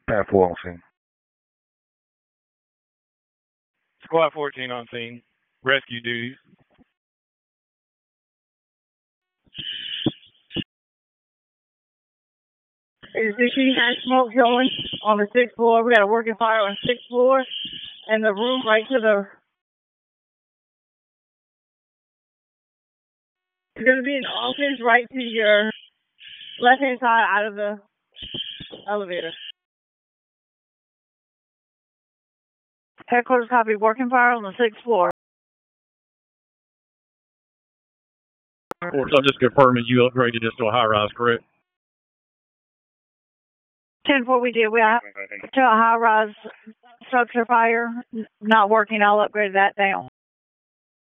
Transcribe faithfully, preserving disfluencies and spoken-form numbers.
Path four on scene. Squad fourteen on scene. Rescue duties. There's fifteen high smoke going on the sixth floor. We got a working fire on the sixth floor, and the room right to the. There's going to be an office right to your left-hand side out of the elevator. Headquarters copy, working fire on the sixth floor. Of course, I'm just confirming you upgraded this to a high-rise, correct? ten four, we did. We have to a high-rise structure fire not working. I'll upgrade that down.